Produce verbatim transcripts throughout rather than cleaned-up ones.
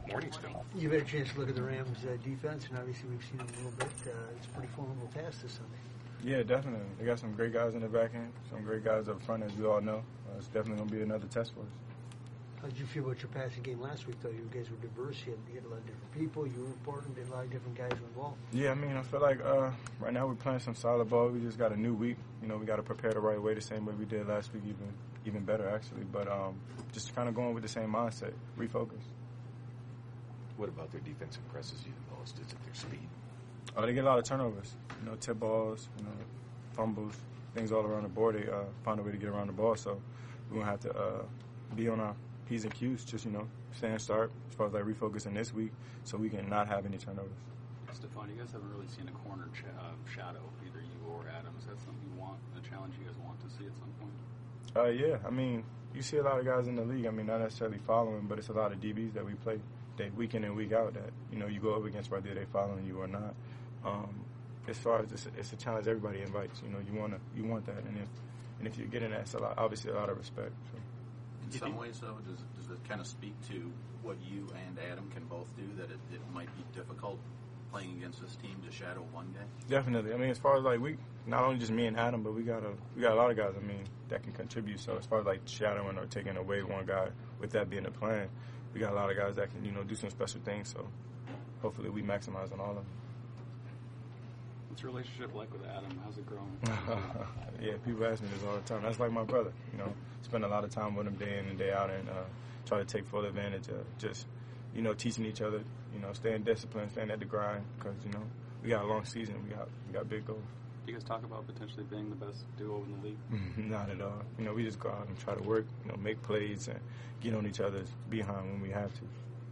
morning still. You've had a chance to look at the Rams' uh, defense, and obviously we've seen them a little bit. Uh, it's a pretty formidable task this Sunday. Yeah, definitely. They got some great guys in the back end, some great guys up front, as we all know. Uh, it's definitely going to be another test for us. How did you feel about your passing game last week, though? You guys were diverse. You had, you had a lot of different people. You were important. There were a lot of different guys involved. Yeah, I mean, I feel like uh, right now we're playing some solid ball. We just got a new week. You know, we got to prepare the right way, the same way we did last week, even even better, actually. But um, just kind of going with the same mindset, refocus. What about their defensive presses you most? Is it their speed? Oh, they get a lot of turnovers. You know, tip balls, you know, fumbles, things all around the board. They uh, find a way to get around the ball. So we're going to have to uh, be on our P's and Q's, just, you know, staying sharp as far as like refocusing this week so we can not have any turnovers. Stephon, you guys haven't really seen a corner ch- uh, shadow, either you or Adams. That's something you want, a challenge you guys want to see at some point? Uh, yeah, I mean, you see a lot of guys in the league. I mean, not necessarily following, but it's a lot of D Bs that we play that week in and week out that, you know, you go up against whether they following you or not. Um, as far as it's, it's a challenge everybody invites, you know, you want to, you want that. And if and if you're getting that, it's a lot, obviously a lot of respect. So. In some ways, though, does, does it kind of speak to what you and Adam can both do, that it, it might be difficult playing against this team to shadow one guy? Definitely. I mean, as far as, like, we, not only just me and Adam, but we got a we got a lot of guys, I mean, that can contribute. So as far as, like, shadowing or taking away one guy, with that being the plan, we got a lot of guys that can, you know, do some special things. So hopefully we maximize on all of them. What's your relationship like with Adam? How's it growing? Yeah, people ask me this all the time. That's like my brother, you know. Spend a lot of time with him day in and day out and uh, try to take full advantage of just, you know, teaching each other, you know, staying disciplined, staying at the grind because, you know, we got a long season. We got we got big goals. Do you guys talk about potentially being the best duo in the league? Not at all. You know, we just go out and try to work, you know, make plays and get on each other's behind when we have to.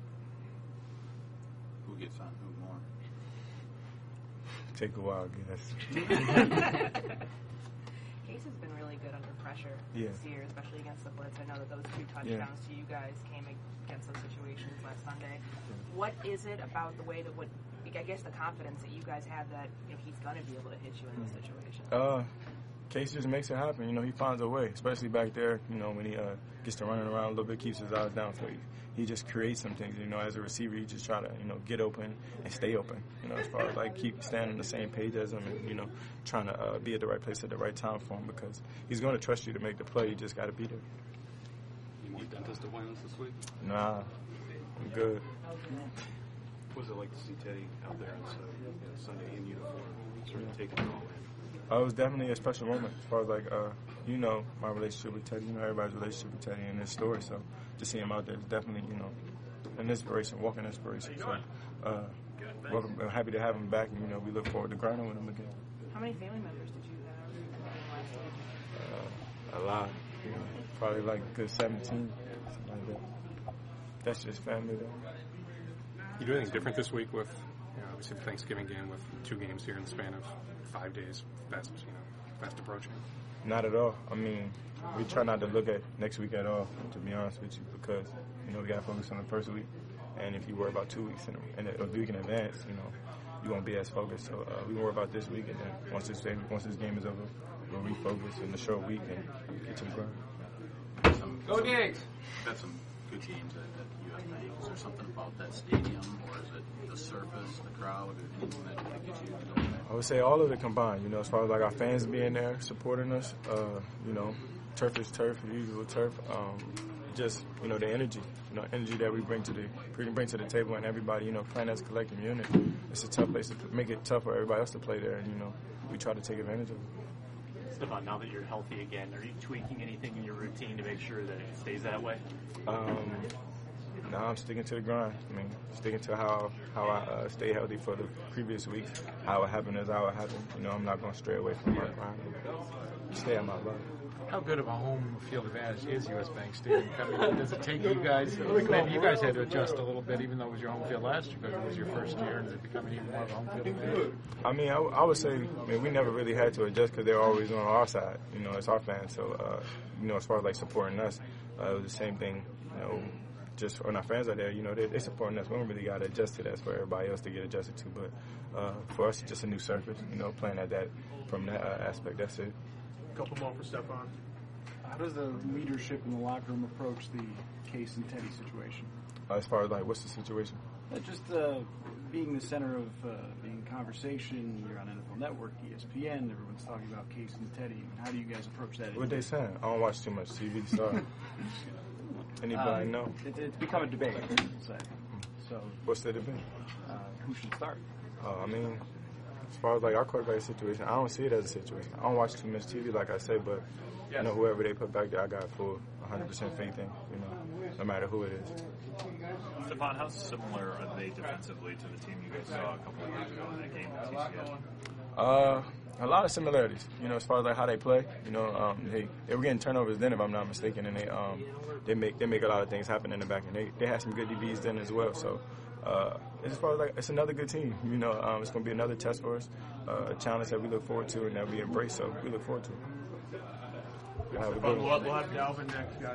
Who gets on who more? Take a while, I guess. Case has been really good under pressure yeah. this year, especially against the blitz. I know that those two touchdowns yeah. to you guys came against those situations last Sunday. What is it about the way that what I guess the confidence that you guys have that, you know, he's going to be able to hit you in those situations? Uh, Case just makes it happen. You know, he finds a way, especially back there. You know, when he uh, gets to running around a little bit, keeps his eyes downfield. He, he just creates some things. You know, as a receiver, you just try to, you know, get open and stay open. You know, as far as like keep standing on the same page as him, and you know, trying to uh, be at the right place at the right time for him because he's going to trust you to make the play. You just got to be there. You more dentist appointments this week? Nah, I'm good. What was it like to see Teddy out there on Sunday in uniform, sort of taking it all in? Uh, it was definitely a special moment as far as, like, uh, you know, my relationship with Teddy, you know, everybody's relationship with Teddy and his story. So to see him out there is definitely, you know, an inspiration, walking inspiration. So uh, welcome, I'm happy to have him back, and, you know, we look forward to grinding with him again. How many family members did you have last week? Uh, a lot. You know, probably like a good seventeen, something like that. That's just family, though. You do anything different this week with, you know, obviously the Thanksgiving game with two games here in the span of five days, fast, you know, fast approaching? Not at all. I mean, we try not to look at next week at all, to be honest with you, because, you know, we got to focus on the first week. And if you worry about two weeks in a, in a week in advance, you know, you won't be as focused. So uh, we worry about this week, and then once this, game, once this game is over, we'll refocus in the short week and get to the grind. Some, Go some, Digs! Had some good games at, at U F A. Is there something about that stadium, or is it the surface, the crowd, or anything that, that gets you to go back? I would say all of it combined, you know, as far as like our fans being there, supporting us, uh, you know, turf is turf, usual turf. Um, just, you know, the energy, you know, energy that we bring to the bring to the table, and everybody, you know, playing as a collective unit. It's a tough place to make it tough for everybody else to play there, and, you know, we try to take advantage of it. Stephon, now that you're healthy again, are you tweaking anything in your routine to make sure that it stays that way? Um, no, I'm sticking to the grind. I mean, sticking to how how I uh, stay healthy for the previous weeks. How it happened is how it happened. You know, I'm not going to stray away from my grind. Stay on my level. How good of a home field advantage is U S. Bank Stadium? I mean, does it take you guys, maybe you guys had to adjust a little bit, even though it was your home field last year, because it was your first year, and is it becoming even more of a home field advantage? I mean, I, I would say, I mean, we never really had to adjust because they're always on our side. You know, it's our fans. So, uh, you know, as far as, like, supporting us, uh, it was the same thing, you know, just when our fans are there, you know, they, they supporting us. We don't really got to adjust to that for everybody else to get adjusted to. But uh, for us, it's just a new surface, you know, playing at that, from that uh, aspect, that's it. A couple more for Stephon. How does the leadership in the locker room approach the Case and Teddy situation? Uh, as far as like, what's the situation? Uh, just uh, being the center of uh, being conversation. You're on N F L Network, E S P N. Everyone's talking about Case and Teddy. How do you guys approach that? What they saying? I don't watch too much T V. Sorry. Anybody uh, know? It, it's become a debate. We'll say. So, what's the debate? Uh, who should start? Uh, I mean, as far as like our quarterback situation, I don't see it as a situation. I don't watch too much T V, like I say, but you know, whoever they put back there, I got full one hundred percent faith in. You know, no matter who it is. Stephon, how similar are they defensively to the team you guys saw a couple of years ago in that game at T C S? Uh, a lot of similarities. You know, as far as like how they play. You know, um, they they were getting turnovers then, if I'm not mistaken, and they um they make they make a lot of things happen in the back, and they they had some good D Bs then as well. So. Uh, as far as like, it's another good team. You know, um, it's going to be another test for us, uh, a challenge that we look forward to and that we embrace. So we look forward to it. Have a good one. We'll have Dalvin next, guys.